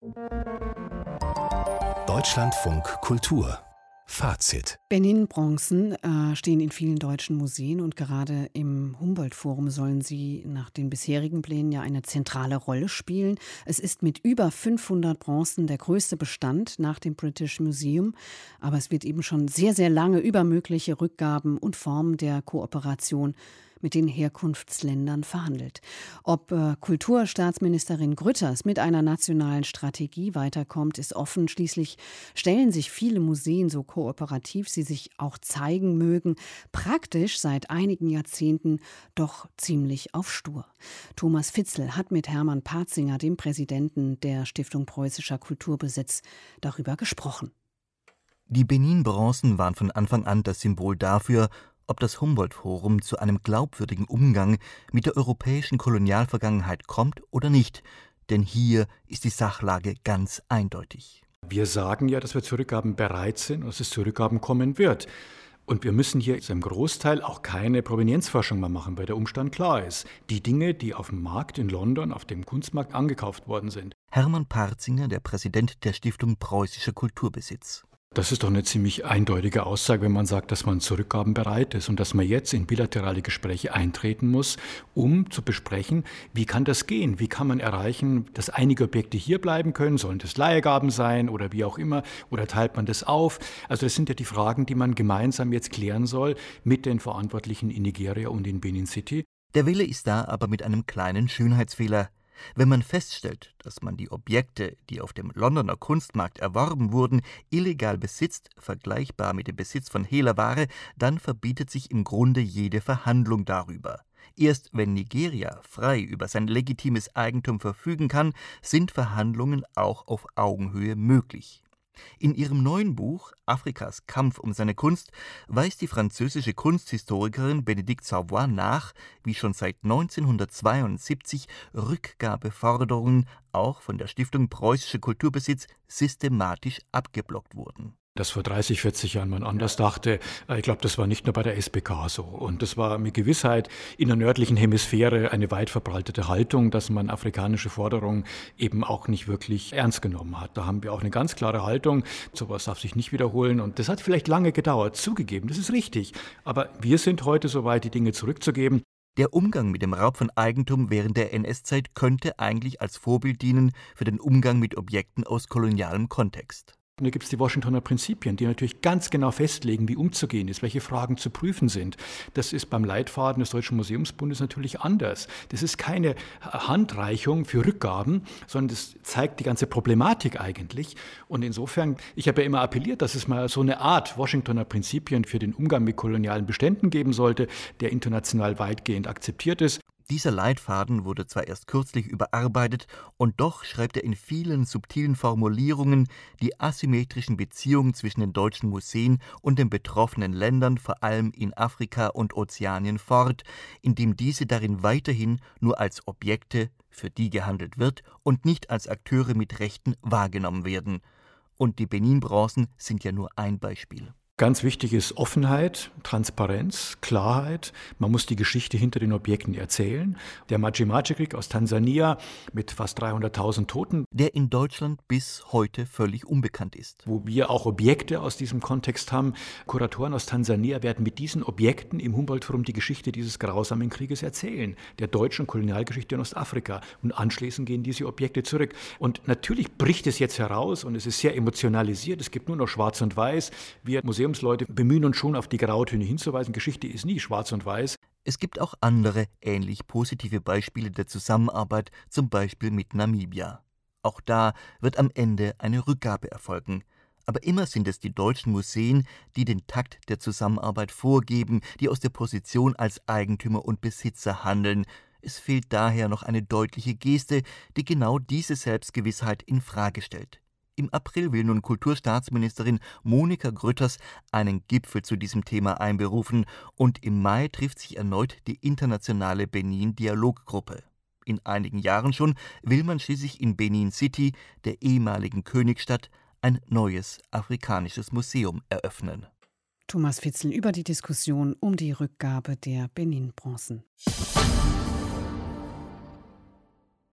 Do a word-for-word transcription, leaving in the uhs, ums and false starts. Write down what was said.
Deutschlandfunk Kultur Fazit. Benin-Bronzen äh, stehen in vielen deutschen Museen und gerade im Humboldt-Forum sollen sie nach den bisherigen Plänen ja eine zentrale Rolle spielen. Es ist mit über fünfhundert Bronzen der größte Bestand nach dem British Museum, aber es wird eben schon sehr, sehr lange über mögliche Rückgaben und Formen der Kooperation mit den Herkunftsländern verhandelt. Ob äh, Kulturstaatsministerin Grütters mit einer nationalen Strategie weiterkommt, ist offen. Schließlich stellen sich viele Museen, so kooperativ sie sich auch zeigen mögen, praktisch seit einigen Jahrzehnten doch ziemlich auf stur. Thomas Fitzel hat mit Hermann Patzinger, dem Präsidenten der Stiftung Preußischer Kulturbesitz, darüber gesprochen. Die Benin-Bronzen waren von Anfang an das Symbol dafür, ob das Humboldt-Forum zu einem glaubwürdigen Umgang mit der europäischen Kolonialvergangenheit kommt oder nicht. Denn hier ist die Sachlage ganz eindeutig. Wir sagen ja, dass wir zu Rückgaben bereit sind und dass es zu Rückgaben kommen wird. Und wir müssen hier im Großteil auch keine Provenienzforschung mehr machen, weil der Umstand klar ist. Die Dinge, die auf dem Markt in London, auf dem Kunstmarkt angekauft worden sind. Hermann Patzinger, der Präsident der Stiftung Preußischer Kulturbesitz. Das ist doch eine ziemlich eindeutige Aussage, wenn man sagt, dass man zu Rückgaben bereit ist und dass man jetzt in bilaterale Gespräche eintreten muss, um zu besprechen, wie kann das gehen? Wie kann man erreichen, dass einige Objekte hier bleiben können? Sollen das Leihgaben sein oder wie auch immer? Oder teilt man das auf? Also das sind ja die Fragen, die man gemeinsam jetzt klären soll mit den Verantwortlichen in Nigeria und in Benin City. Der Wille ist da, aber mit einem kleinen Schönheitsfehler. Wenn man feststellt, dass man die Objekte, die auf dem Londoner Kunstmarkt erworben wurden, illegal besitzt, vergleichbar mit dem Besitz von Hehlerware, dann verbietet sich im Grunde jede Verhandlung darüber. Erst wenn Nigeria frei über sein legitimes Eigentum verfügen kann, sind Verhandlungen auch auf Augenhöhe möglich. In ihrem neuen Buch »Afrikas Kampf um seine Kunst« weist die französische Kunsthistorikerin Bénédicte Savoy nach, wie schon seit neunzehnhundertzweiundsiebzig Rückgabeforderungen auch von der Stiftung Preußischer Kulturbesitz systematisch abgeblockt wurden. Das vor dreißig, vierzig Jahren man anders dachte, ich glaube, das war nicht nur bei der S B K so. Und das war mit Gewissheit in der nördlichen Hemisphäre eine weit verbreitete Haltung, dass man afrikanische Forderungen eben auch nicht wirklich ernst genommen hat. Da haben wir auch eine ganz klare Haltung, sowas darf sich nicht wiederholen. Und das hat vielleicht lange gedauert, zugegeben, das ist richtig. Aber wir sind heute soweit, die Dinge zurückzugeben. Der Umgang mit dem Raub von Eigentum während der N S-Zeit könnte eigentlich als Vorbild dienen für den Umgang mit Objekten aus kolonialem Kontext. Und da gibt es die Washingtoner Prinzipien, die natürlich ganz genau festlegen, wie umzugehen ist, welche Fragen zu prüfen sind. Das ist beim Leitfaden des Deutschen Museumsbundes natürlich anders. Das ist keine Handreichung für Rückgaben, sondern das zeigt die ganze Problematik eigentlich. Und insofern, ich habe ja immer appelliert, dass es mal so eine Art Washingtoner Prinzipien für den Umgang mit kolonialen Beständen geben sollte, der international weitgehend akzeptiert ist. Dieser Leitfaden wurde zwar erst kürzlich überarbeitet, und doch schreibt er in vielen subtilen Formulierungen die asymmetrischen Beziehungen zwischen den deutschen Museen und den betroffenen Ländern, vor allem in Afrika und Ozeanien, fort, indem diese darin weiterhin nur als Objekte, für die gehandelt wird, und nicht als Akteure mit Rechten wahrgenommen werden. Und die Benin-Bronzen sind ja nur ein Beispiel. Ganz wichtig ist Offenheit, Transparenz, Klarheit. Man muss die Geschichte hinter den Objekten erzählen. Der Maji-Maji-Krieg aus Tansania mit fast dreihunderttausend Toten, der in Deutschland bis heute völlig unbekannt ist. Wo wir auch Objekte aus diesem Kontext haben. Kuratoren aus Tansania werden mit diesen Objekten im Humboldt-Forum die Geschichte dieses grausamen Krieges erzählen, der deutschen Kolonialgeschichte in Ostafrika. Und anschließend gehen diese Objekte zurück. Und natürlich bricht es jetzt heraus und es ist sehr emotionalisiert. Es gibt nur noch Schwarz und Weiß. Wir Museum Leute bemühen uns schon, auf die Grautöne hinzuweisen. Geschichte ist nie schwarz und weiß. Es gibt auch andere, ähnlich positive Beispiele der Zusammenarbeit, zum Beispiel mit Namibia. Auch da wird am Ende eine Rückgabe erfolgen. Aber immer sind es die deutschen Museen, die den Takt der Zusammenarbeit vorgeben, die aus der Position als Eigentümer und Besitzer handeln. Es fehlt daher noch eine deutliche Geste, die genau diese Selbstgewissheit in Frage stellt. Im April will nun Kulturstaatsministerin Monika Grütters einen Gipfel zu diesem Thema einberufen, und im Mai trifft sich erneut die internationale Benin-Dialoggruppe. In einigen Jahren schon will man schließlich in Benin City, der ehemaligen Königsstadt, ein neues afrikanisches Museum eröffnen. Thomas Fitzel über die Diskussion um die Rückgabe der Benin-Bronzen.